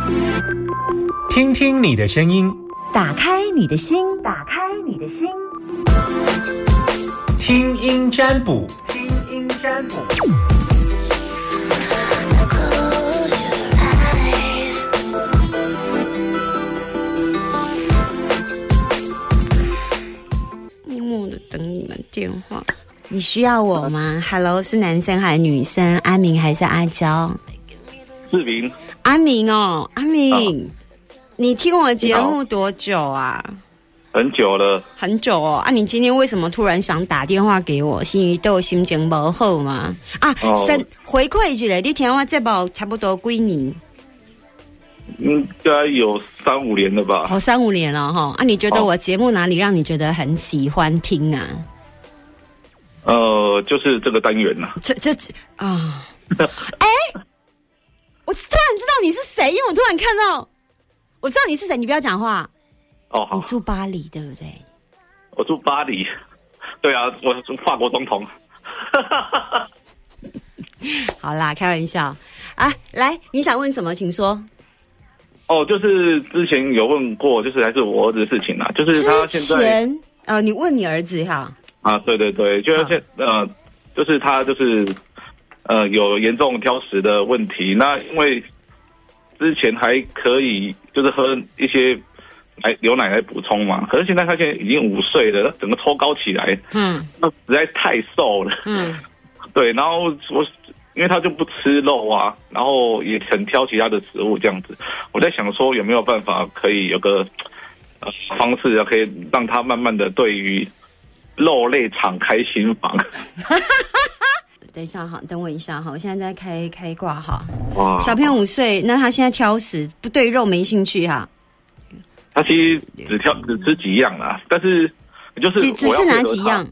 听听你的声音， 打开你的心，打开你的心， 听音占卜， 听音占卜。 默默的等你们电话。你需要我吗 ？Hello， 是男生还是女生？阿明还是阿娇？ 志明。 阿明哦，阿明，你听我节目多久啊？ 很久了。 很久哦。啊，你今天为什么突然想打电话给我？是因为对我心情不好吗？啊，回馈一下，你听我这部差不多几年？ 应该有3-5年了吧？ 哦，3-5年了哈。啊，你觉得我节目哪里让你觉得很喜欢听啊？ 就是这个单元呐。 啊，哎，我突然知道你是谁，因为我突然看到，我知道你是谁，你不要讲话。 哦，好。 你住巴黎对不对？ 我住巴黎。对啊，我是法国总统。 好啦，开玩笑啊！来，你想问什么，请说。 哦，就是之前有问过，就是还是我儿子的事情啦，就是他现在你问你儿子哈。 啊，对对对，就是就是他就是有严重挑食的问题。那因为之前还可以就是喝一些牛奶来补充嘛，可是现在他现在已经5岁了，整个抽高起来，那实在太瘦了，对，然后因为他就不吃肉啊，然后也很挑其他的食物这样子，我在想说有没有办法可以有个方式可以让他慢慢的对于肉类敞开心房。 等一下哈，等我一下哈，我现在在开挂哈。哇，小朋友5岁，那他现在挑食，不对肉没兴趣哈。 他其实只吃几样啦，但是就是只是哪几样？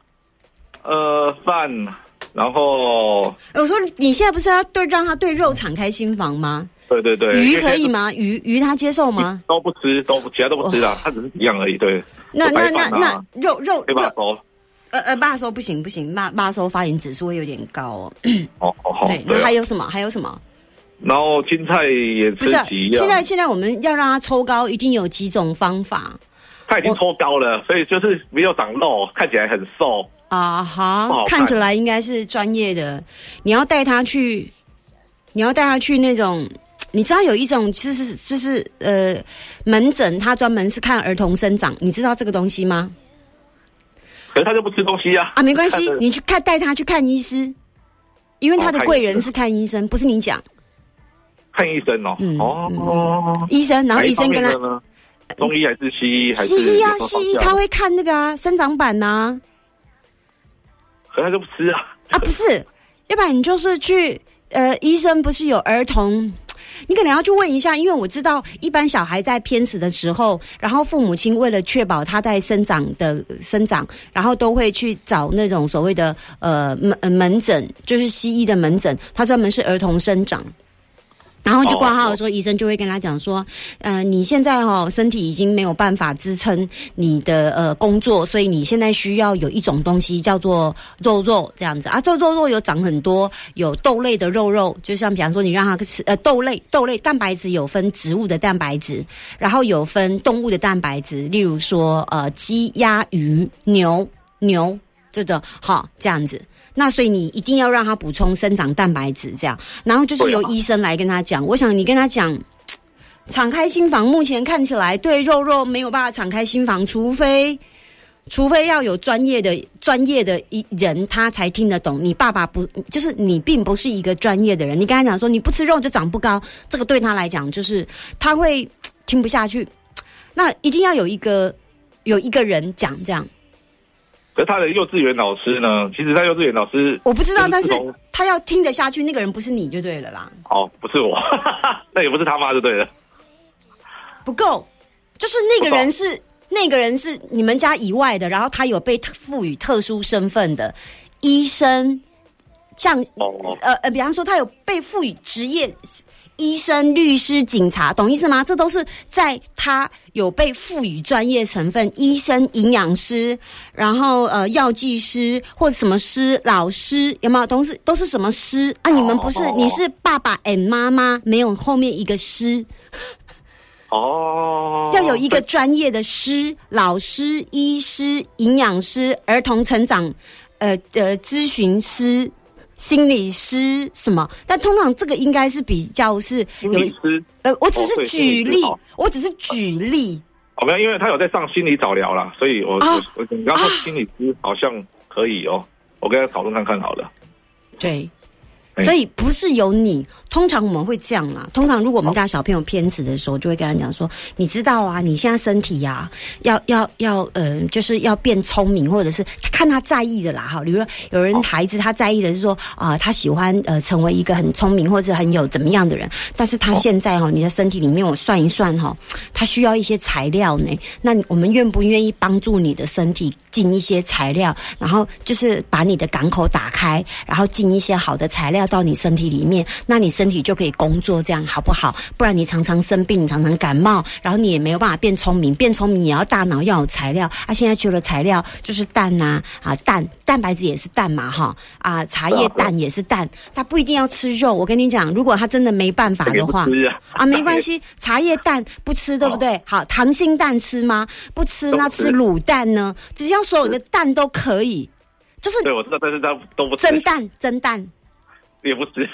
饭，然后我说你现在不是要让他对肉敞开心房吗？ 对对对。 鱼可以吗？鱼他接受吗？ 都不吃，其他都不吃啦，他只是几样而已。对。 那肉可以把它收。 爸说不行，爸说发炎指数会有点高哦。对，那还有什么？ 然后青菜也吃几样。 现在我们要让它抽高，一定有几种方法。 他已经抽高了，所以就是没有长肉，看起来很瘦啊。好，看起来应该是专业的。你要带他去那种，你知道有一种就是门诊，他专门是看儿童生长，你知道这个东西吗？ 可是他就不吃东西啊。 没关系，你带他去看医师，因为他的贵人是看医生，不是你讲。 看医生哦。 医生，然后医生跟他中医还是西医？ 西医啊，西医他会看那个生长板呐。 可是他就不吃啊。 不是，要不然你就是去医生不是有儿童。你可能要去问一下，因为我知道一般小孩在偏食的时候，然后父母亲为了确保他在生长，然后都会去找那种所谓的门诊，就是西医的门诊，他专门是儿童生长。然后就挂号的时候，医生就会跟他讲说，你现在身体已经没有办法支撑你的工作，所以你现在需要有一种东西叫做肉这样子啊。这肉有长很多，有豆类的肉，就像比方说你让他吃豆类蛋白质有分植物的蛋白质，然后有分动物的蛋白质，例如说鸡、鸭、鱼、牛这种这样子。那所以你一定要让他补充生长蛋白质，这样，然后就是由医生来跟他讲。我想你跟他讲，敞开心房，目前看起来对肉没有办法敞开心房，除非要有专业的人，他才听得懂。你爸爸不，就是你并不是一个专业的人，你跟他讲说你不吃肉就长不高，这个对他来讲就是他会听不下去。那一定要有一个人讲这样。 可是他的幼稚园老师呢？其实他幼稚园老师我不知道，但是他要听得下去，那个人不是你就对了啦。 不是我，那也不是他妈就对了。 不够，就是那个人是你们家以外的，然后他有被赋予特殊身份的医生，像比方说他有被赋予职业医生、律师、警察，懂意思吗？这都是在他有被赋予专业成分，医生、营养师，然后药剂师或者什么师、老师，有没有？都是什么师啊？你们不是，你是爸爸 and 妈妈，没有后面一个师。要有一个专业的师、老师、医师、营养师、儿童成长咨询师、心理师什么，但通常这个应该是比较是有心理师。 我只是举例， 没有，因为他有在上心理早疗啦，所以我你刚说心理师好像可以哦，我跟他讨论看看好了。 对。所以不是有你，通常我们会这样啦。通常如果我们家小朋友偏执的时候，就会跟他讲说，你知道啊，你现在身体啊，就是要变聪明，或者是看他在意的啦哈。比如说有人孩子他在意的是说他喜欢成为一个很聪明或者很有怎么样的人，但是他现在你的身体里面我算一算他需要一些材料呢。那我们愿不愿意帮助你的身体进一些材料，然后就是把你的港口打开，然后进一些好的材料到你身体里面，那你身体就可以工作，这样好不好？不然你常常生病，你常常感冒，然后你也没有办法变聪明，变聪明也要大脑要有材料啊。现在除了材料就是蛋蛋白质也是蛋嘛茶叶蛋也是蛋，他不一定要吃肉。我跟你讲，如果他真的没办法的话没关系，茶叶蛋不吃对不对？好，溏心蛋吃吗？不吃，那吃卤蛋呢？只要所有的蛋都可以，就是对我知道，但是他都不吃。 蒸蛋也不吃，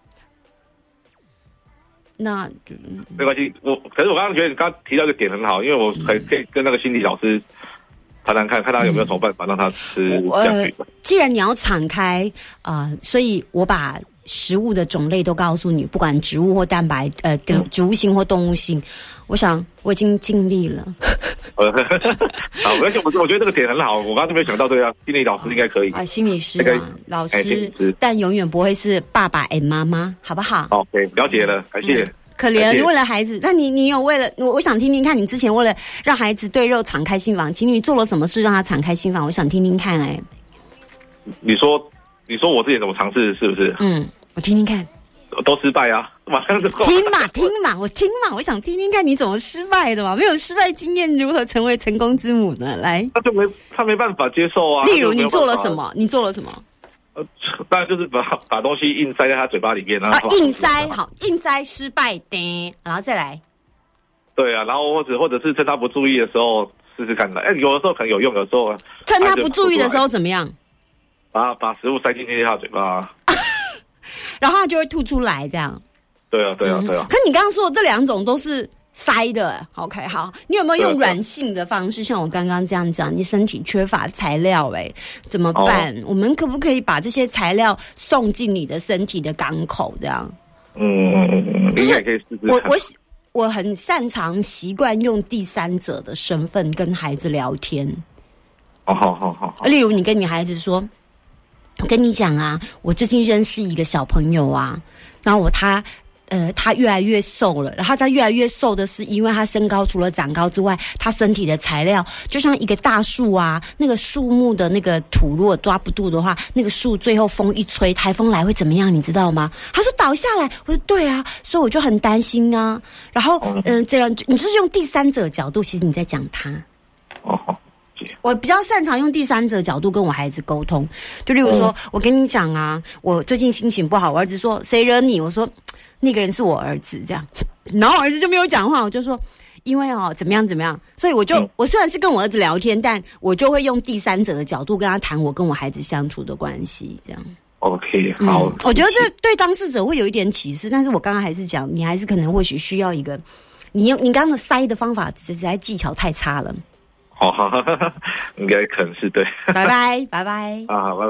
那没关系。可是我刚刚觉得你刚提到一个点很好，因为我可以跟那个心理老师谈谈看他有没有什么办法让他吃下去。 既然你要敞开所以我把食物的种类都告诉你，不管植物或蛋白植物性或动物性，我想我已经尽力了。 好，而且我觉得这个点很好，我刚刚就没有想到这个心理老师应该可以心理师老师，但永远不会是爸爸妈妈，好不好 ？OK， 了解了，感谢。 可怜你为了孩子，那你有为了我想听听看，你之前为了让孩子对肉敞开心房，请你做了什么事让他敞开心房？我想听听看。 你说我之前怎么尝试是不是？ 我听听看。 都失败啊！马上就听嘛，我想听听看你怎么失败的嘛。没有失败经验，如何成为成功之母呢？来， 他没办法接受啊。 例如你做了什么？ 当然就是把东西硬塞在他嘴巴里面，然后硬塞失败的，然后再来。 对啊，然后或者是趁他不注意的时候试试看的。有的时候可能有用，有时候趁他不注意的时候怎么样？ 把食物塞进去他嘴巴。 然后它就会吐出来，这样。对啊。 可你刚刚说的这两种都是塞的 ，OK， 好。你有没有用软性的方式，像我刚刚这样讲，你身体缺乏材料，怎么办？我们可不可以把这些材料送进你的身体的港口，这样？ 应该可以试试看。 我很擅长习惯用第三者的身份跟孩子聊天。 好。 例如，你跟你孩子说。我跟你讲啊，我最近认识一个小朋友啊，然后他越来越瘦了，然后他越来越瘦的是因为他身高除了长高之外，他身体的材料就像一个大树啊，那个树木的那个土如果抓不住的话，那个树最后风一吹，台风来会怎么样？你知道吗？他说倒下来，我说对啊，所以我就很担心啊。然后这样你就是用第三者角度，其实你在讲他。我比较擅长用第三者角度跟我孩子沟通，就例如说，我跟你讲啊，我最近心情不好，我儿子说谁惹你？我说那个人是我儿子，这样，然后我儿子就没有讲话，我就说因为怎么样，所以我虽然是跟我儿子聊天，但我就会用第三者的角度跟他谈我跟我孩子相处的关系，这样。 OK， 好。 我觉得这对当事者会有一点启示，但是我刚刚还是讲，你还是可能或许需要一个，你刚刚的塞的方法实在技巧太差了。 好，应该可能是对。 拜拜。 拜拜。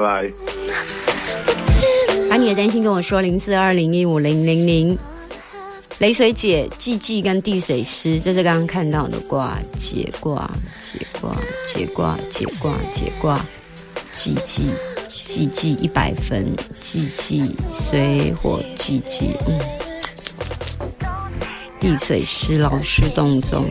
把你的担心跟我说，0420150000。雷水姐、季季跟地水师，这是刚刚看到的卦，解卦，季季100分，季季水火季季，地水师老师洞中。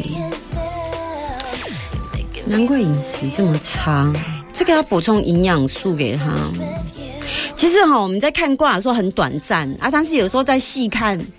难怪饮食这么差，这个要补充营养素给他。其实我们在看卦的时候很短暂啊，但是有时候在细看，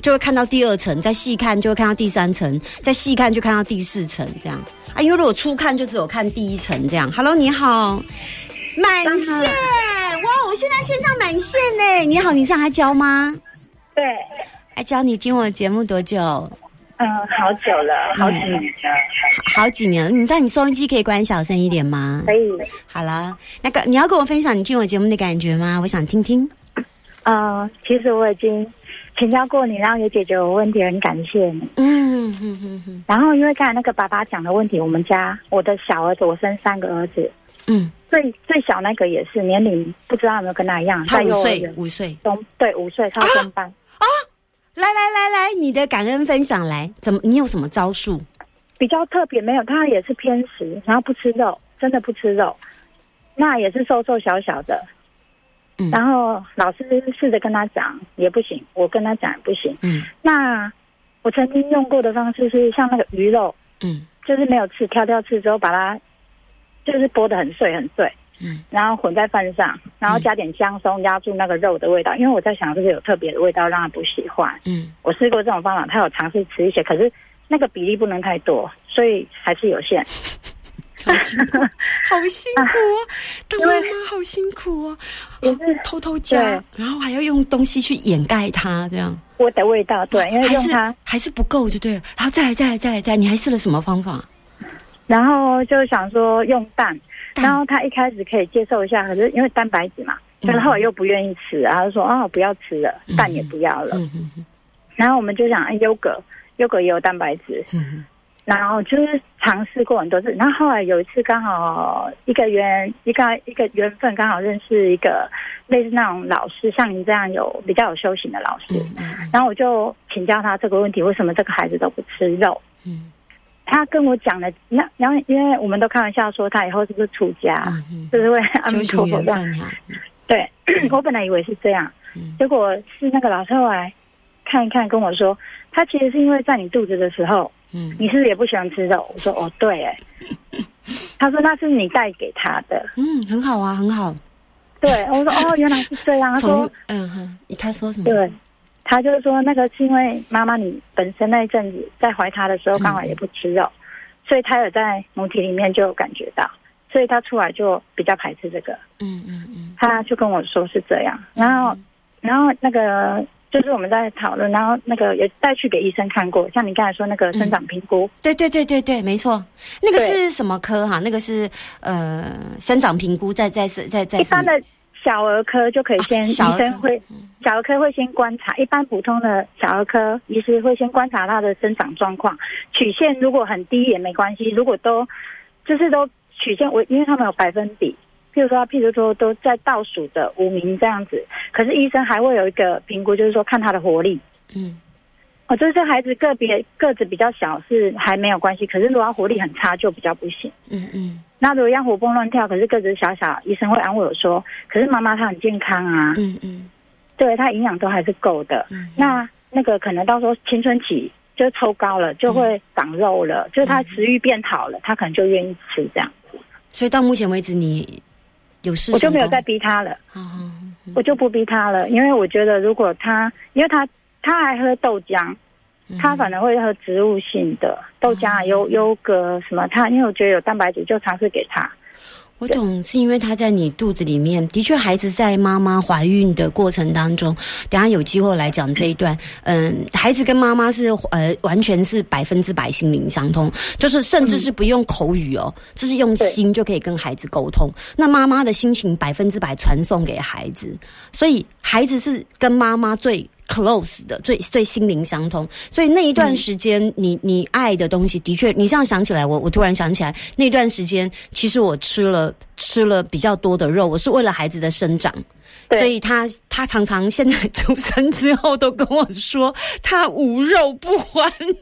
就会看到第2层，再细看就会看到第3层，再细看就看到第4层这样啊。因为如果初看就只有看第1层这样。Hello， 你好，满线哇！我现在线上满线呢。你好，你是阿娇吗？ 对， 阿娇，你听我节目多久？ 好久了，好几年了。 好几年了。但你收音机可以关小声一点吗？ 可以。 好了，那个你要跟我分享你听我节目的感觉吗？我想听听。 其实我已经请教过你，然后也解决我问题，很感谢你。然后因为刚才那个爸爸讲的问题，我的小儿子，我生3个儿子，最小那个也是年龄不知道有没有跟他一样， 他5岁， 对，5岁，他中班啊。来，你的感恩分享来，你有什么招数？ 比较特别没有，他也是偏食，然后不吃肉，真的不吃肉，那也是瘦小小的。然后老师试着跟他讲也不行，我跟他讲也不行。那我曾经用过的方式是像那个鱼肉，就是没有刺，挑刺之后把它就是剥得很碎，然后混在饭上，然后加点姜松压住那个肉的味道，因为我在想是不是有特别的味道让他不喜欢。我试过这种方法，他有尝试吃一些，可是那个比例不能太多，所以还是有限。 好辛苦哦，当妈妈好辛苦哦，也是偷加，然后还要用东西去掩盖它，这样我的味道。对，因为用它还是不够就对了，然后再来，你还试了什么方法？ 然后就想说用蛋，然后他一开始可以接受一下，可是因为蛋白质嘛，但是后来又不愿意吃，然后说不要吃了，蛋也不要了。然后我们就想优格也有蛋白质。然后就是尝试过很多次，然后后来有一次刚好一个缘分，刚好认识一个类似那种老师，像您这样比较有修行的老师。然后我就请教他这个问题，为什么这个孩子都不吃肉？他跟我讲了，然后因为我们都开玩笑说他以后是不是出家，就是会阿弥陀佛这样。对，我本来以为是这样，结果是那个老师后来看一看跟我说，他其实是因为在你肚子的时候。你是不是也不喜欢吃肉？我说对他说那是你带给他的。很好啊，很好。对，我说原来是这样。他说他说什么？对，他就是说那个是因为妈妈你本身那一阵子在怀他的时候刚好也不吃肉，所以他有在母体里面就有感觉到，所以他出来就比较排斥这个。他就跟我说是这样，然后那个。就是我们在讨论，然后那个也带去给医生看过，像你刚才说那个生长评估，对，没错，那个是什么科哈？那个是生长评估，在一般的小儿科就可以先，医生会小儿科会先观察，一般普通的小儿科医师会先观察他的生长状况，曲线如果很低也没关系，如果都曲线因为他们有百分比。譬如说都在倒数的5名这样子，可是医生还会有一个评估，就是说看他的活力。就是这孩子个子比较小是还没有关系，可是如果他活力很差就比较不行。那如果要活蹦乱跳，可是个子小，医生会安慰我说，可是妈妈她很健康啊。对，她营养都还是够的。那个可能到时候青春期就抽高了，就会长肉了，就是她食欲变好了，她可能就愿意吃这样子。所以到目前为止你。我就没有再逼他了，我就不逼他了，因为我觉得如果因为他还喝豆浆，他反而会喝植物性的豆浆、优格什么，因为我觉得有蛋白质就尝试给他。我懂，是因为他在你肚子里面，的确孩子在妈妈怀孕的过程当中，等一下有机会来讲这一段。孩子跟妈妈是完全是100%心灵相通，就是甚至是不用口语哦，就是用心就可以跟孩子沟通。那妈妈的心情100%传送给孩子，所以孩子是跟妈妈最close 的，最心灵相通，所以那一段时间，你爱的东西的确，你这样想起来，我突然想起来，那段时间其实我吃了比较多的肉，我是为了孩子的生长。所以他常常现在出生之后都跟我说他无肉不欢，我心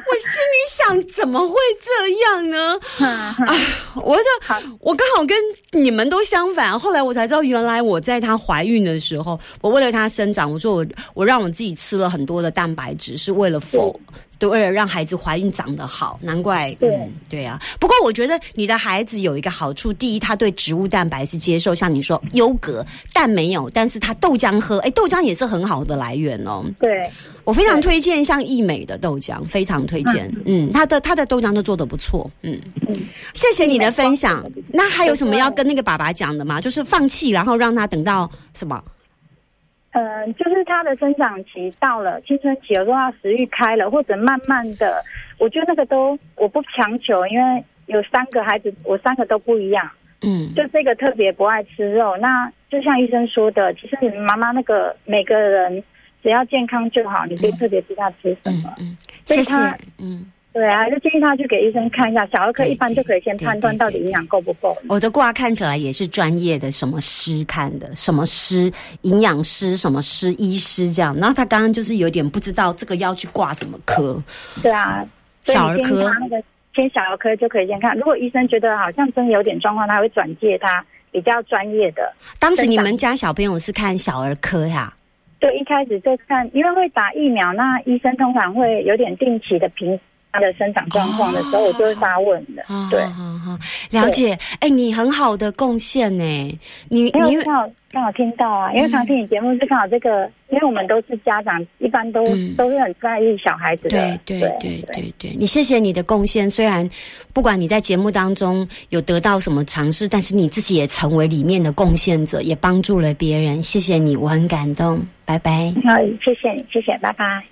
里想怎么会这样呢？我刚好跟你们都相反。后来我才知道，原来我在她怀孕的时候，我为了她生长，我说我让我自己吃了很多的蛋白质，是为了为了让孩子怀孕长得好。难怪，对啊。不过我觉得你的孩子有一个好处，第一，他对植物蛋白是接受，像你说优格蛋没有，但是他豆浆喝，豆浆也是很好的来源哦。 对， 我非常推荐像益美的豆浆，非常推荐。他的豆浆都做得不错。谢谢你的分享。那还有什么要跟那个爸爸讲的吗？就是放弃，然后让他等到什么？ 就是他的生长期到了，青春期有时候他食欲开了，或者慢慢的，我觉得那个都我不强求，因为有3个孩子，我3个都不一样。就这个特别不爱吃肉，那就像医生说的，其实你妈妈那个每个人只要健康就好，你可以特别知道吃什么。 谢谢。 对啊，就建议他去给医生看一下，小儿科一般就可以先判断到底营养够不够。 我的卦看起来也是专业的，什么师看的，什么师营养师，什么师医师这样。然后他刚刚就是有点不知道这个要去挂什么科。对啊， 小儿科那个先小儿科就可以先看。如果医生觉得好像真的有点状况，他会转介他比较专业的。 当时你们家小朋友是看小儿科呀？ 对，一开始就看，因为会打疫苗，那医生通常会有点定期的评他的生长状况的时候，我就会发问的。对， 了解。你很好的贡献呢。你刚好听到啊，因为常听你节目是刚好这个，因为我们都是家长，一般都是很在意小孩子的。 对。你谢谢你的贡献，虽然不管你在节目当中有得到什么尝试，但是你自己也成为里面的贡献者，也帮助了别人。谢谢你，我很感动。拜拜。 好，谢谢你，谢谢，拜拜。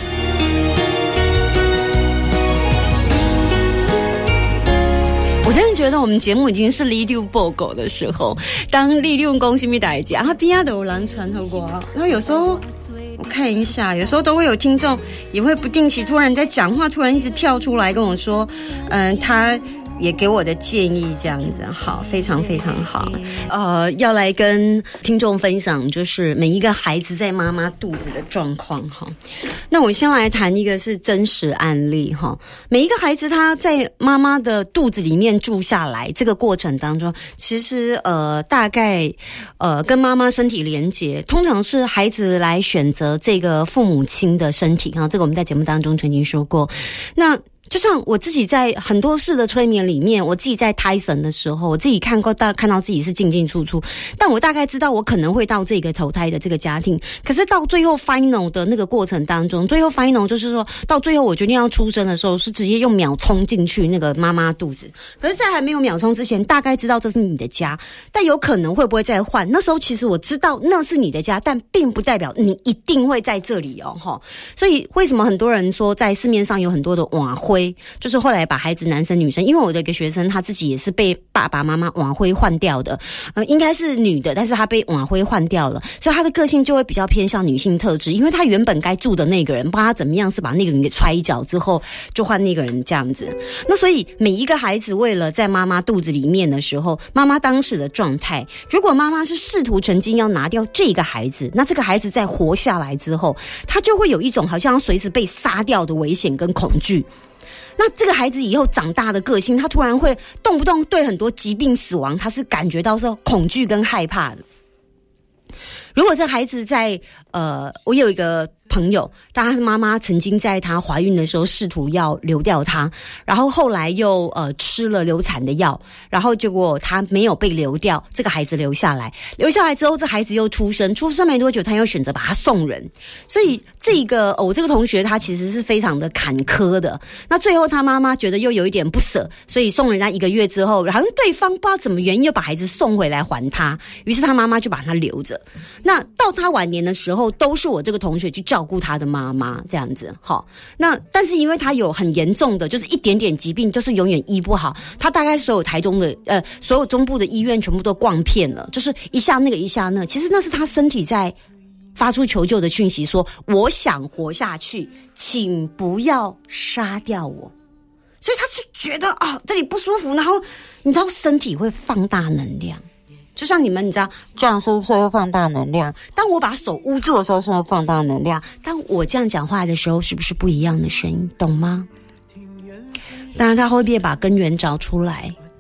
我真的觉得我们节目已经是利六报告的时候，当利六公心密大家，他边都有人传透过，然后有时候我看一下，有时候都会有听众也会不定期突然在讲话，突然一直跳出来跟我说，他也给我的建议这样子。好，非常非常好。要来跟听众分享就是每一个孩子在妈妈肚子的状况哈。那我先来谈一个是真实案例哈。每一个孩子他在妈妈的肚子里面住下来这个过程当中，其实大概跟妈妈身体连结，通常是孩子来选择这个父母亲的身体哈。这个我们在节目当中曾经说过。那就像我自己在很多次的催眠里面，我自己在胎神的时候，我自己看到自己是进进出出，但我大概知道我可能会到这个投胎的这个家庭。可是到最后 final 的那个过程当中，最后 final 就是说到最后我决定要出生的时候，是直接用秒冲进去那个妈妈肚子。可是在还没有秒冲之前，大概知道这是你的家，但有可能会不会再换。那时候其实我知道那是你的家，但并不代表你一定会在这里哦。所以为什么很多人说在市面上有很多的晚婚，就是后来把孩子男生女生，因为我的一个学生他自己也是被爸爸妈妈晚婚换掉的，应该是女的，但是他被晚婚换掉了，所以他的个性就会比较偏向女性特质，因为他原本该住的那个人不知道他怎么样是把那个人给踹一脚之后就换那个人这样子。那所以每一个孩子为了在妈妈肚子里面的时候，妈妈当时的状态，如果妈妈是试图曾经要拿掉这个孩子，那这个孩子在活下来之后，他就会有一种好像随时被杀掉的危险跟恐惧。那这个孩子以后长大的个性，他突然会动不动对很多疾病死亡，他是感觉到是恐惧跟害怕的。如果这孩子在我有一个朋友，他妈妈曾经在她怀孕的时候试图要流掉她，然后后来又吃了流产的药，然后结果她没有被流掉，这个孩子留下来之后，这孩子又出生没多久，他又选择把他送人。所以这个我这个同学他其实是非常的坎坷的。那最后他妈妈觉得又有一点不舍，所以送人家1个月之后，然后对方不知道怎么原因又把孩子送回来还他，于是他妈妈就把他留着。那到他晚年的时候，都是我这个同学去照顾他的妈妈这样子。好，那但是因为他有很严重的，就是一点点疾病，就是永远医不好。他大概所有台中的所有中部的医院全部都逛遍了，就是一下那个一下那。其实那是他身体在发出求救的讯息，说我想活下去，请不要杀掉我。所以他是觉得这里不舒服，然后你知道身体会放大能量。就像你们，你知道这样是不是会放大能量？当我把手捂住的时候，是会放大能量；当我这样讲话的时候，是不是不一样的声音？懂吗？当然，他会不会把根源找出来？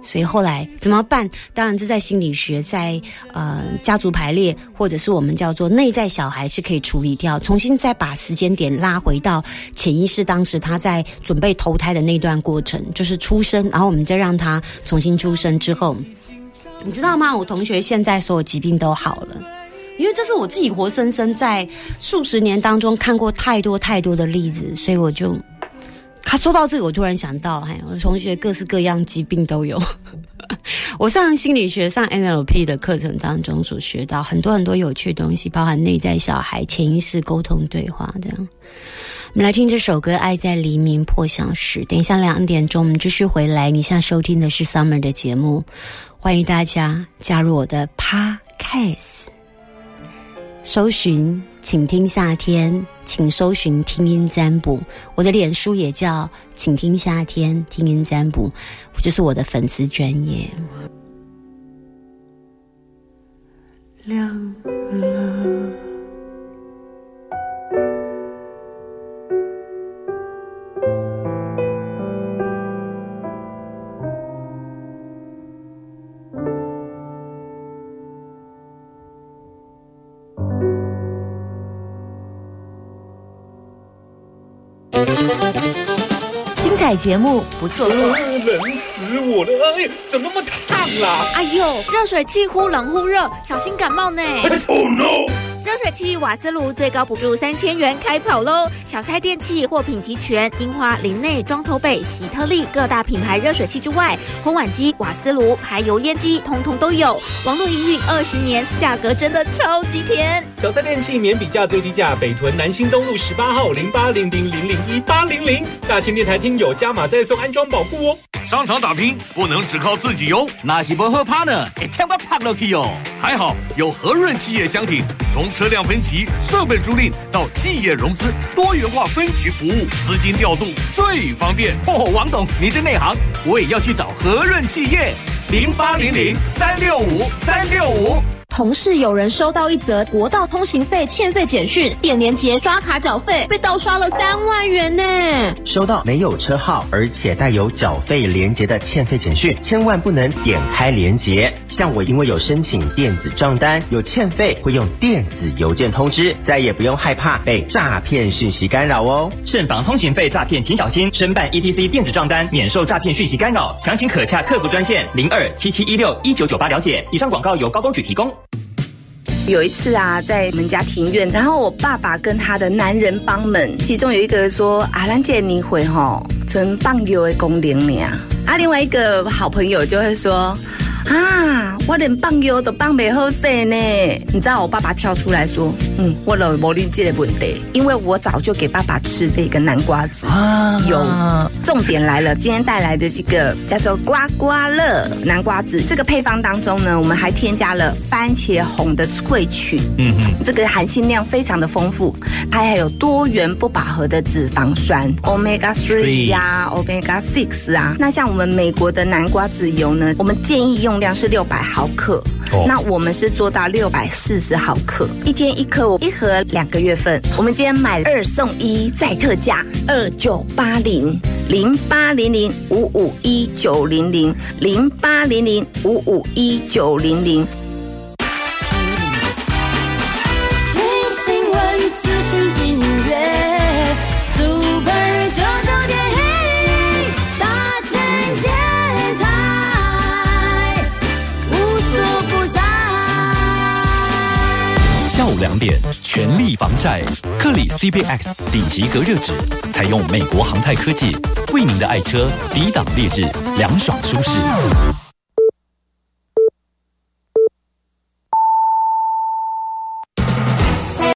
所以后来怎么办？当然这在心理学，在家族排列，或者是我们叫做内在小孩是可以处理掉，重新再把时间点拉回到潜意识当时他在准备投胎的那段过程，就是出生，然后我们再让他重新出生之后，你知道吗？我同学现在所有疾病都好了。因为这是我自己活生生在数十年当中看过太多太多的例子，所以我就他说到这个，我突然想到，我同学各式各样疾病都有。我上心理学、上 NLP 的课程当中所学到很多很多有趣的东西，包含内在小孩、潜意识、沟通对话这样。我们来听这首歌《爱在黎明破晓时》。等一下2点钟我们继续回来。你现在收听的是 Summer 的节目，欢迎大家加入我的 Podcast。搜寻请听夏天，请搜寻听音占卜，我的脸书也叫请听夏天听音占卜，就是我的粉丝专页。亮了， 精彩节目不错过， 冷死我了！哎，怎么那么烫啦？ 哎呦，热水器忽冷忽热，小心感冒呢。 Oh no！ 热水器、瓦斯炉最高补助3000元开跑喽！小菜电器货品齐全，樱花、林内、庄头北、喜特利各大品牌热水器之外，烘碗机、瓦斯炉、排油烟机通通都有。网络营运20年，价格真的超级甜。 小菜电器免比价最低价，北屯南新东路18号0800001800，大千电台听友加码再送安装保固哦。 商场打拼不能只靠自己哟， 那是不好拍呢，会跳我拍落去哦。 还好有和润企业相挺，从车辆分期、设备租赁到企业融资，多元化分期服务，资金调度最方便。 哦，王董，你真内行，我也要去找和润企业。 0800365365。 同事有人收到一则国道通行费欠费简讯，点连结刷卡缴费，被盗刷了3万元呢。 收到没有车号而且带有缴费连结的欠费简讯，千万不能点开连结。像我因为有申请电子账单，有欠费会用电子邮件通知，再也不用害怕被诈骗讯息干扰哦。 慎防通行费诈骗，请小心。申办 ETC 电子账单，免受诈骗讯息干扰。详情可洽客服专线0277161998了解。以上广告由高公局提供。 有一次啊，在我们家庭院，然后我爸爸跟他的男人帮们，其中有一个说：“啊，咱这年会吼，纯放油的功能呢。”啊，另外一个好朋友就会说：“啊，我连放油都放不好势呢。”你知道我爸爸跳出来说：“我都没理解的问题，因为我早就给爸爸吃这个南瓜子。”有，重点来了，今天带来的这个叫做刮刮乐南瓜子，这个配方当中呢，我们还添加了番茄红的萃取，这个含锌量非常的丰富，它还有多元不饱和的脂肪酸 Omega 3呀、Omega 6啊。那像我们美国的南瓜子油呢，我们建议用量是600毫克，那我们是做到640毫克，一天1颗，一盒2个月份。我们今天买2送1，再特价298008005519000800551900。 下午2点，全力防晒，克里 CBX 顶级隔热纸，采用美国航太科技，为您的爱车抵挡烈日，凉爽舒适。